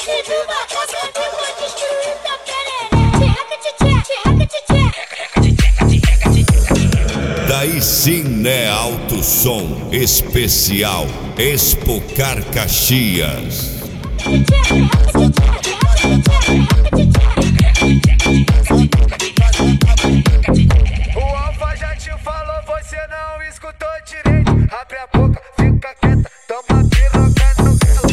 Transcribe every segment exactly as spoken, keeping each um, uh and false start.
Daí sim, né? Alto som especial Expocar Caxias. O Alfa já te falou, você não escutou direito. Abre a boca, fica quieta, toma piroca no galo.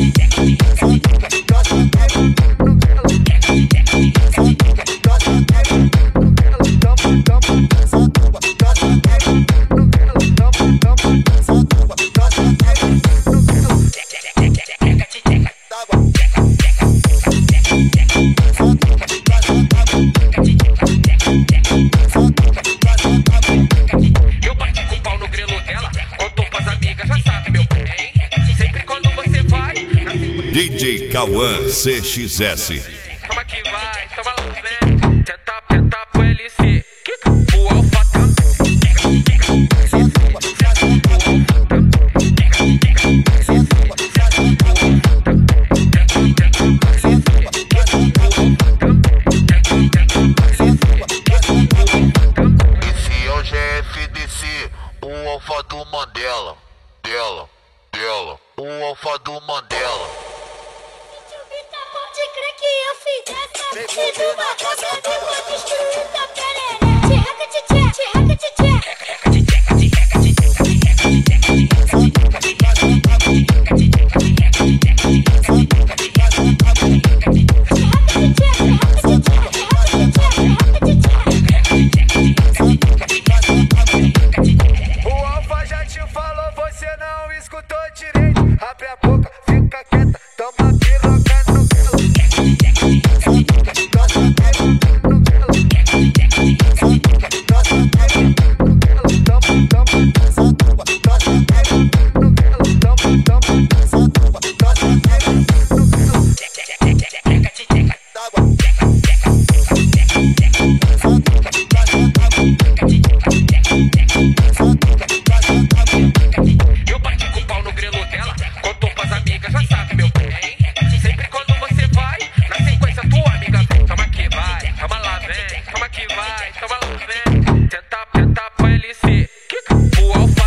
Eu bati com o pau no grelo dela, contou pras amigas, já sabe meu bem. Sempre quando você vai D J Cauã C X S. toma que vai, toma lá vem. Tenta, tenta pro L C, o Alfa O Alfa do Mandela, dela, dela, o Alfa do Mandela. Pode crer que eu fiz essa. E numa casa eu vou destruir tua perereca. Tcheca, tcheca, tcheca, O Alfa já te falou, você não escutou direito. Abre a boca, fica quieta, toma piroca no galo. Eu bati com o pau no grelo dela, contou pras amigas, já sabe meu bem. Sempre quando você vai, na sequência tua amiga vem. Toma que vai, toma lá vem, toma que vai, toma lá vem. Tenta, tenta pro L C, o Alfa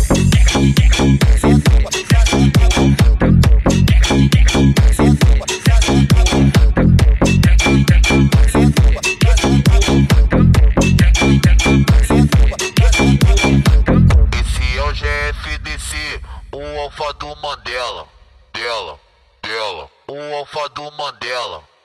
Esse é o G F D C, o Alfa do Mandela, dela, dela, o Alfa do Mandela.